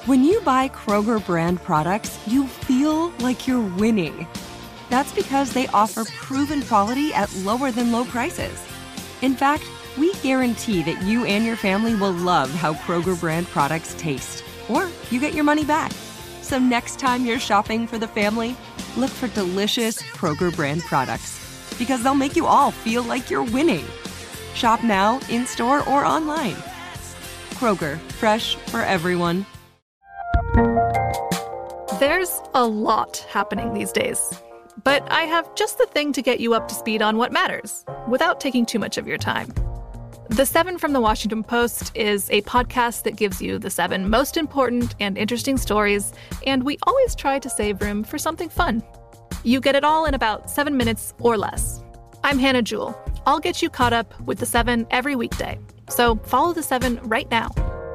When you buy Kroger brand products, you feel like you're winning. That's because they offer proven quality at lower than low prices. In fact, we guarantee that you and your family will love how Kroger brand products taste, or you get your money back. So next time you're shopping for the family, look for delicious Kroger brand products, because they'll make you all feel like you're winning. Shop now, in-store, or online. Kroger, fresh for everyone. There's a lot happening these days, but I have just the thing to get you up to speed on what matters, without taking too much of your time. The 7 from the Washington Post is a podcast that gives you the 7 most important and interesting stories, and we always try to save room for something fun. You get it all in about 7 minutes or less. I'm Hannah Jewell. I'll get you caught up with the 7 every weekday. So follow the 7 right now.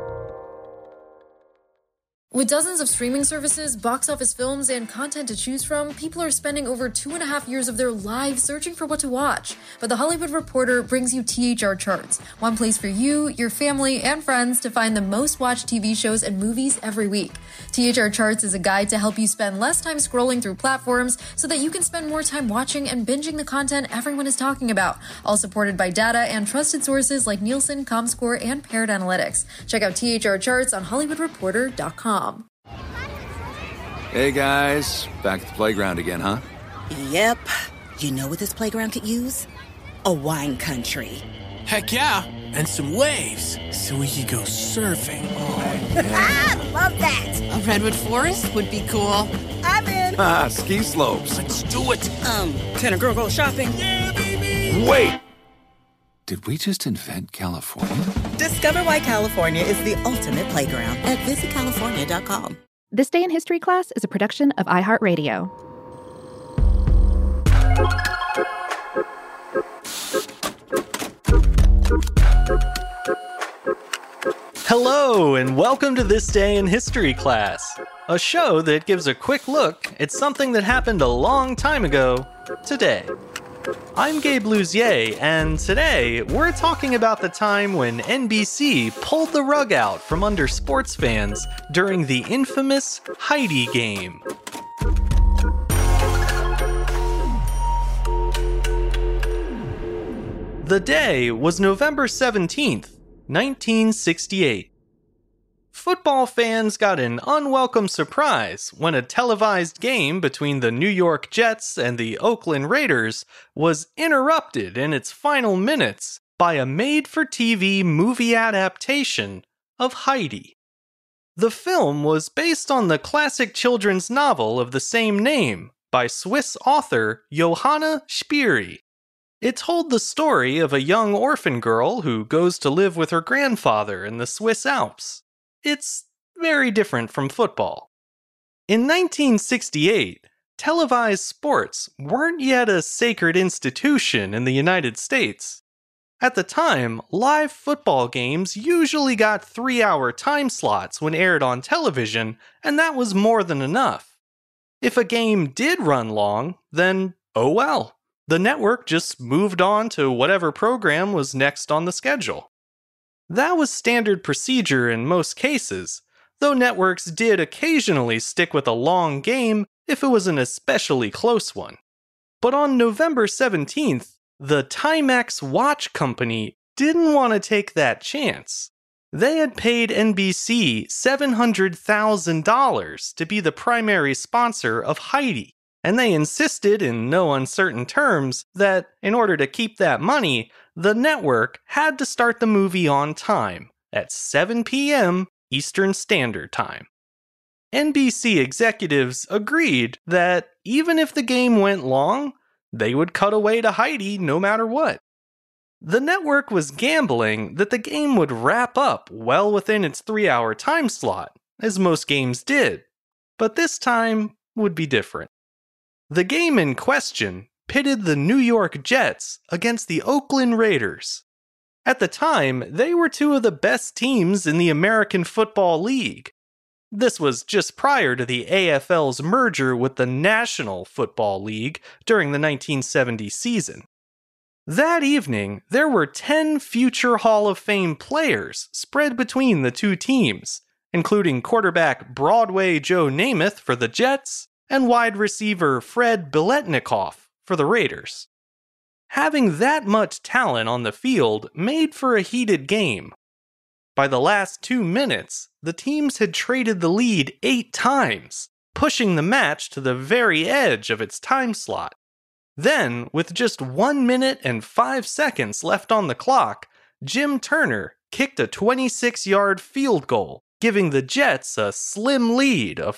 With dozens of streaming services, box office films, and content to choose from, people are spending over 2.5 years of their lives searching for what to watch. But The Hollywood Reporter brings you THR Charts, one place for you, your family, and friends to find the most watched TV shows and movies every week. THR Charts is a guide to help you spend less time scrolling through platforms so that you can spend more time watching and binging the content everyone is talking about, all supported by data and trusted sources like Nielsen, Comscore, and Paired Analytics. Check out THR Charts on HollywoodReporter.com. Hey guys, back at the playground again, huh? Yep. You know what this playground could use? A wine country. Heck yeah, and some waves, so we could go surfing. Oh, yeah. Ah, love that. A redwood forest would be cool. I'm in. Ah, ski slopes. Let's do it. Can a girl go shopping? Yeah, baby. Wait! Did we just invent California? Discover why California is the ultimate playground at visitcalifornia.com. This Day in History Class is a production of iHeartRadio. Hello, and welcome to This Day in History Class, a show that gives a quick look at something that happened a long time ago today. I'm Gabe Luzier, and today we're talking about the time when NBC pulled the rug out from under sports fans during the infamous Heidi game. The day was November 17th, 1968. Football fans got an unwelcome surprise when a televised game between the New York Jets and the Oakland Raiders was interrupted in its final minutes by a made-for-TV movie adaptation of Heidi. The film was based on the classic children's novel of the same name by Swiss author Johanna Spyri. It told the story of a young orphan girl who goes to live with her grandfather in the Swiss Alps. It's very different from football. In 1968, televised sports weren't yet a sacred institution in the United States. At the time, live football games usually got 3-hour time slots when aired on television, and that was more than enough. If a game did run long, then oh well. The network just moved on to whatever program was next on the schedule. That was standard procedure in most cases, though networks did occasionally stick with a long game if it was an especially close one. But on November 17th, the Timex Watch Company didn't want to take that chance. They had paid NBC $700,000 to be the primary sponsor of Heidi, and they insisted in no uncertain terms that, in order to keep that money, the network had to start the movie on time, at 7 p.m. Eastern Standard Time. NBC executives agreed that even if the game went long, they would cut away to Heidi no matter what. The network was gambling that the game would wrap up well within its 3-hour time slot, as most games did, but this time would be different. The game in question pitted the New York Jets against the Oakland Raiders. At the time, they were two of the best teams in the American Football League. This was just prior to the AFL's merger with the National Football League during the 1970 season. That evening, there were 10 future Hall of Fame players spread between the two teams, including quarterback Broadway Joe Namath for the Jets and wide receiver Fred Biletnikoff for the Raiders. Having that much talent on the field made for a heated game. By the last 2 minutes, the teams had traded the lead 8 times, pushing the match to the very edge of its time slot. Then, with just 1 minute and 5 seconds left on the clock, Jim Turner kicked a 26-yard field goal, giving the Jets a slim lead of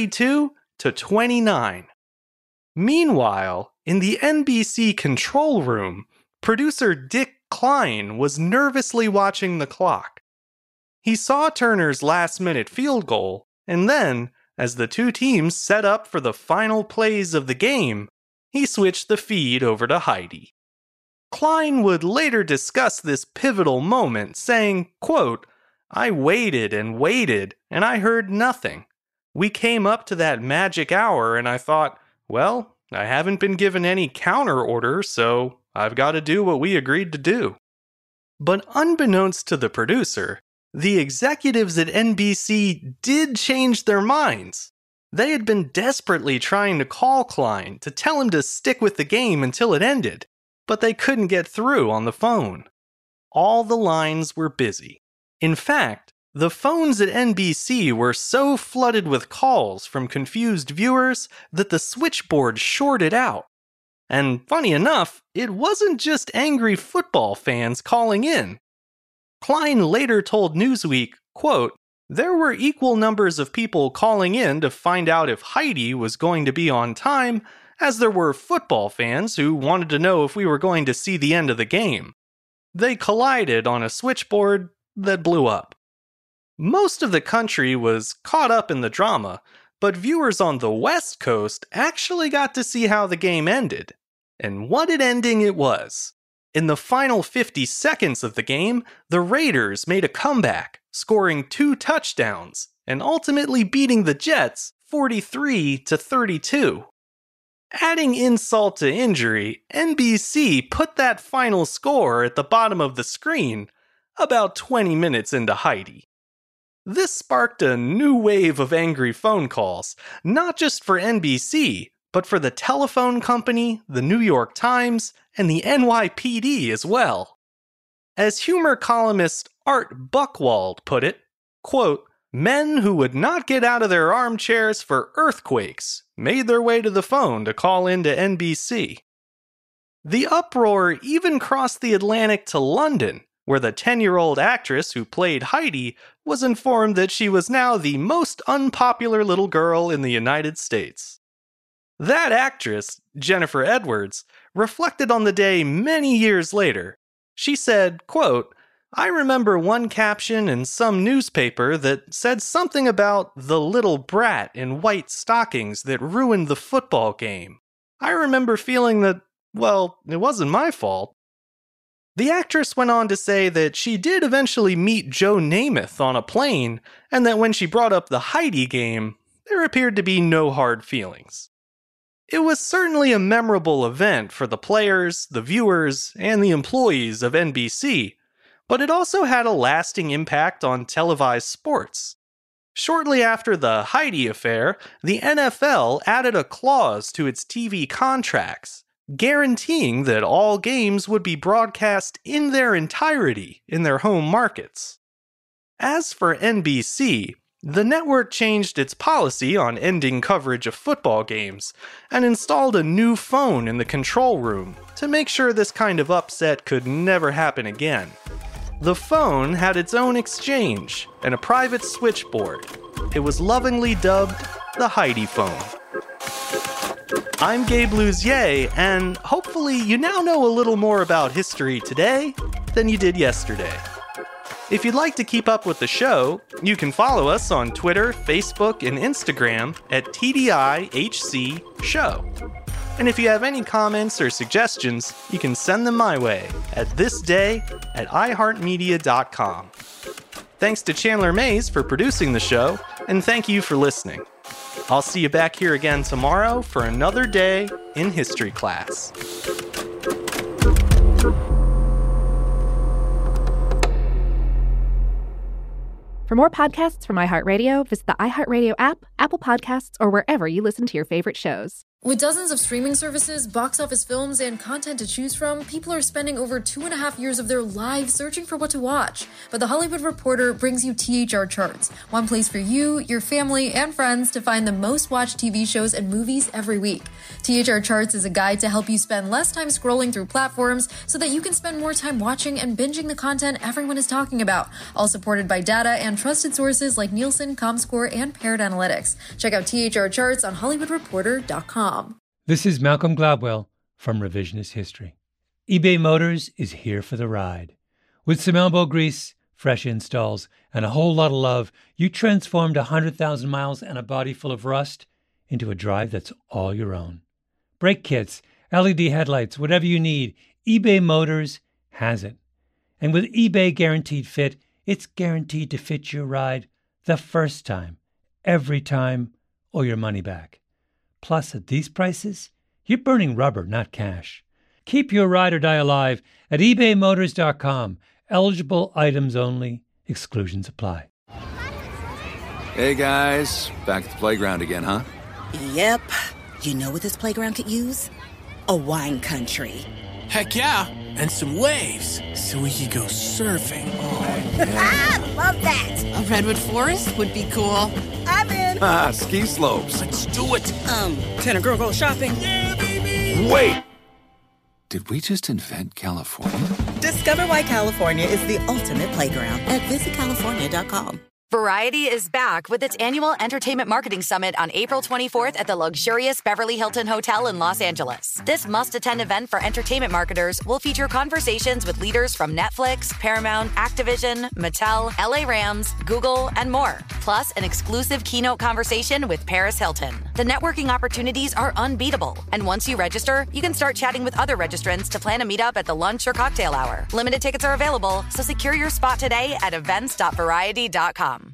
32-29. Meanwhile, in the NBC control room, producer Dick Klein was nervously watching the clock. He saw Turner's last-minute field goal, and then, as the two teams set up for the final plays of the game, he switched the feed over to Heidi. Klein would later discuss this pivotal moment, saying, quote, "I waited and waited, and I heard nothing. We came up to that magic hour, and I thought, well, I haven't been given any counter order, so I've got to do what we agreed to do." But unbeknownst to the producer, the executives at NBC did change their minds. They had been desperately trying to call Klein to tell him to stick with the game until it ended, but they couldn't get through on the phone. All the lines were busy. In fact, the phones at NBC were so flooded with calls from confused viewers that the switchboard shorted out. And funny enough, it wasn't just angry football fans calling in. Klein later told Newsweek, quote, "There were equal numbers of people calling in to find out if Heidi was going to be on time as there were football fans who wanted to know if we were going to see the end of the game. They collided on a switchboard that blew up." Most of the country was caught up in the drama, but viewers on the West Coast actually got to see how the game ended. And what an ending it was. In the final 50 seconds of the game, the Raiders made a comeback, scoring 2 touchdowns, and ultimately beating the Jets 43-32. Adding insult to injury, NBC put that final score at the bottom of the screen about 20 minutes into Heidi. This sparked a new wave of angry phone calls, not just for NBC, but for the telephone company, the New York Times, and the NYPD as well. As humor columnist Art Buchwald put it, quote, "Men who would not get out of their armchairs for earthquakes made their way to the phone to call into NBC." The uproar even crossed the Atlantic to London, where the 10-year-old actress who played Heidi was informed that she was now the most unpopular little girl in the United States. That actress, Jennifer Edwards, reflected on the day many years later. She said, quote, "I remember one caption in some newspaper that said something about the little brat in white stockings that ruined the football game. I remember feeling that, well, it wasn't my fault." The actress went on to say that she did eventually meet Joe Namath on a plane, and that when she brought up the Heidi game, there appeared to be no hard feelings. It was certainly a memorable event for the players, the viewers, and the employees of NBC, but it also had a lasting impact on televised sports. Shortly after the Heidi affair, the NFL added a clause to its TV contracts, guaranteeing that all games would be broadcast in their entirety in their home markets. As for NBC, the network changed its policy on ending coverage of football games and installed a new phone in the control room to make sure this kind of upset could never happen again. The phone had its own exchange and a private switchboard. It was lovingly dubbed the Heidi phone. I'm Gabe Luzier, and hopefully you now know a little more about history today than you did yesterday. If you'd like to keep up with the show, you can follow us on Twitter, Facebook, and Instagram at TDIHC Show. And if you have any comments or suggestions, you can send them my way at thisday@iheartmedia.com. Thanks to Chandler Mays for producing the show, and thank you for listening. I'll see you back here again tomorrow for another day in history class. For more podcasts from iHeartRadio, visit the iHeartRadio app, Apple Podcasts, or wherever you listen to your favorite shows. With dozens of streaming services, box office films, and content to choose from, people are spending over 2.5 years of their lives searching for what to watch. But The Hollywood Reporter brings you THR Charts, one place for you, your family, and friends to find the most watched TV shows and movies every week. THR Charts is a guide to help you spend less time scrolling through platforms so that you can spend more time watching and binging the content everyone is talking about, all supported by data and trusted sources like Nielsen, Comscore, and Parrot Analytics. Check out THR Charts on HollywoodReporter.com. This is Malcolm Gladwell from Revisionist History. eBay Motors is here for the ride. With some elbow grease, fresh installs, and a whole lot of love, you transformed 100,000 miles and a body full of rust into a drive that's all your own. Brake kits, LED headlights, whatever you need, eBay Motors has it. And with eBay Guaranteed Fit, it's guaranteed to fit your ride the first time, every time, or your money back. Plus, at these prices, you're burning rubber, not cash. Keep your ride or die alive at ebaymotors.com. Eligible items only. Exclusions apply. Hey, guys. Back at the playground again, huh? Yep. You know what this playground could use? A wine country. Heck yeah, and some waves so we could go surfing. Oh, yeah. Love that. A redwood forest would be cool. I'm in. Ski slopes. Let's do it. Can a girl go shopping? Yeah, baby. Wait! Did we just invent California? Discover why California is the ultimate playground at visitcalifornia.com. Variety is back with its annual Entertainment Marketing Summit on April 24th at the luxurious Beverly Hilton Hotel in Los Angeles. This must-attend event for entertainment marketers will feature conversations with leaders from Netflix, Paramount, Activision, Mattel, LA Rams, Google, and more. Plus, an exclusive keynote conversation with Paris Hilton. The networking opportunities are unbeatable. And once you register, you can start chatting with other registrants to plan a meetup at the lunch or cocktail hour. Limited tickets are available, so secure your spot today at events.variety.com.